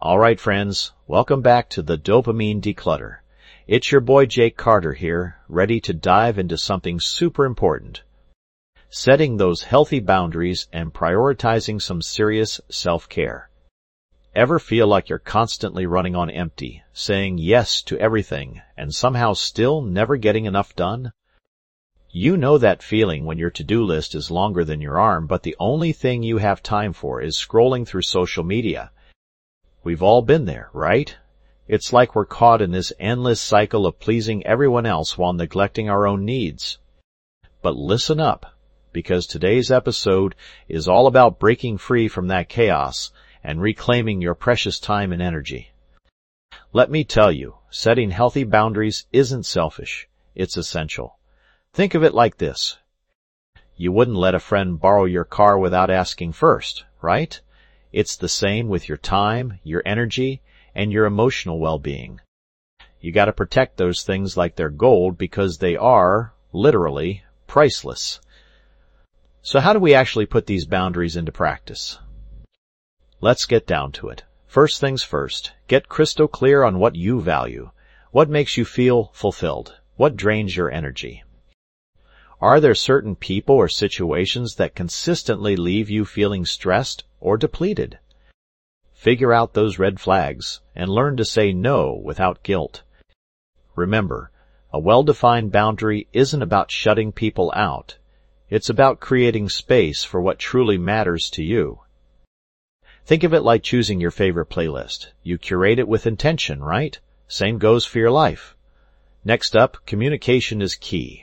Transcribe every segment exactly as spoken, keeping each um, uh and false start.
All right, friends, welcome back to the Dopamine Declutter. It's your boy Jake Carter here, ready to dive into something super important. Setting those healthy boundaries and prioritizing some serious self-care. Ever feel like you're constantly running on empty, saying yes to everything, and somehow still never getting enough done? You know that feeling when your to-do list is longer than your arm, but the only thing you have time for is scrolling through social media. We've all been there, right? It's like we're caught in this endless cycle of pleasing everyone else while neglecting our own needs. But listen up, because today's episode is all about breaking free from that chaos and reclaiming your precious time and energy. Let me tell you, setting healthy boundaries isn't selfish, it's essential. Think of it like this. You wouldn't let a friend borrow your car without asking first, right? It's the same with your time, your energy, and your emotional well-being. You gotta protect those things like they're gold because they are, literally, priceless. So how do we actually put these boundaries into practice? Let's get down to it. First things first, get crystal clear on what you value. What makes you feel fulfilled? What drains your energy? Are there certain people or situations that consistently leave you feeling stressed or depleted? Figure out those red flags and learn to say no without guilt. Remember, a well-defined boundary isn't about shutting people out. It's about creating space for what truly matters to you. Think of it like choosing your favorite playlist. You curate it with intention, right? Same goes for your life. Next up, communication is key.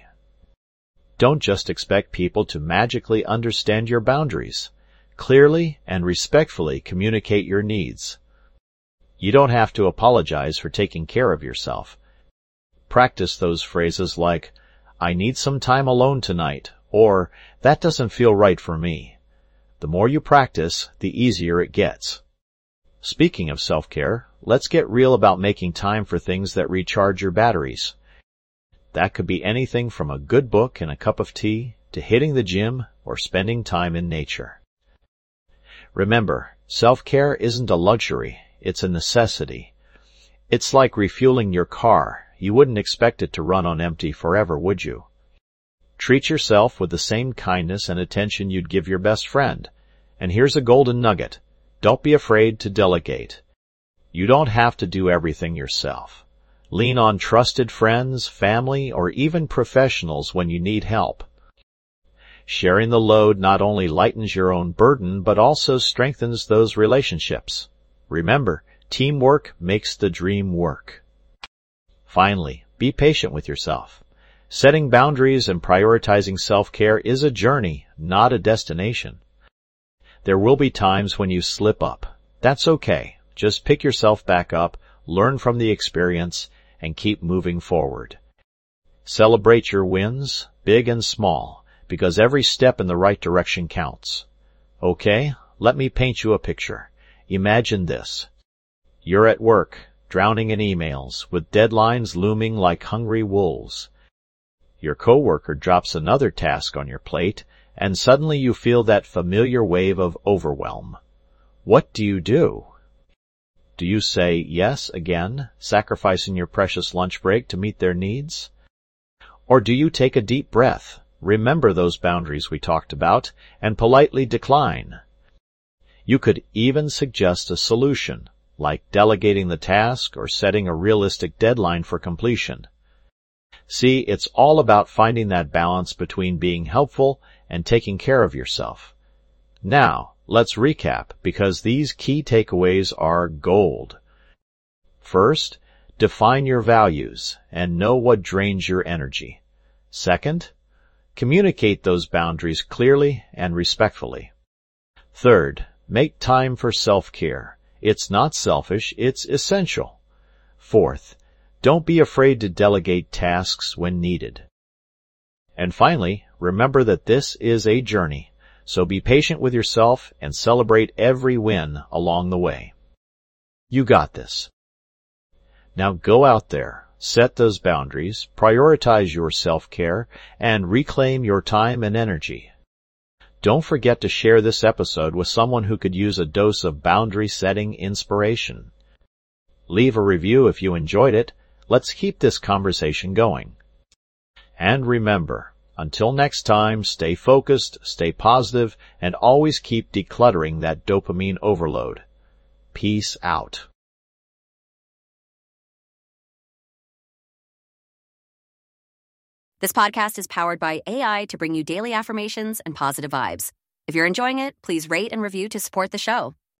Don't just expect people to magically understand your boundaries. Clearly and respectfully communicate your needs. You don't have to apologize for taking care of yourself. Practice those phrases like, I need some time alone tonight, or that doesn't feel right for me. The more you practice, the easier it gets. Speaking of self-care, let's get real about making time for things that recharge your batteries. That could be anything from a good book and a cup of tea to hitting the gym or spending time in nature. Remember, self-care isn't a luxury, it's a necessity. It's like refueling your car. You wouldn't expect it to run on empty forever, would you? Treat yourself with the same kindness and attention you'd give your best friend. And here's a golden nugget. Don't be afraid to delegate. You don't have to do everything yourself. Lean on trusted friends, family, or even professionals when you need help. Sharing the load not only lightens your own burden, but also strengthens those relationships. Remember, teamwork makes the dream work. Finally, be patient with yourself. Setting boundaries and prioritizing self-care is a journey, not a destination. There will be times when you slip up. That's okay. Just pick yourself back up, learn from the experience, and keep moving forward. Celebrate your wins, big and small, because every step in the right direction counts. Okay, let me paint you a picture. Imagine this. You're at work, drowning in emails, with deadlines looming like hungry wolves. Your coworker drops another task on your plate, and suddenly you feel that familiar wave of overwhelm. What do you do? Do you say yes again, sacrificing your precious lunch break to meet their needs? Or do you take a deep breath, remember those boundaries we talked about, and politely decline? You could even suggest a solution, like delegating the task or setting a realistic deadline for completion. See, it's all about finding that balance between being helpful and taking care of yourself. Now, let's recap, because these key takeaways are gold. First, define your values and know what drains your energy. Second, communicate those boundaries clearly and respectfully. Third, make time for self-care. It's not selfish, it's essential. Fourth, don't be afraid to delegate tasks when needed. And finally, remember that this is a journey. So be patient with yourself and celebrate every win along the way. You got this. Now go out there, set those boundaries, prioritize your self-care, and reclaim your time and energy. Don't forget to share this episode with someone who could use a dose of boundary-setting inspiration. Leave a review if you enjoyed it. Let's keep this conversation going. And remember, until next time, stay focused, stay positive, and always keep decluttering that dopamine overload. Peace out. This podcast is powered by A I to bring you daily affirmations and positive vibes. If you're enjoying it, please rate and review to support the show.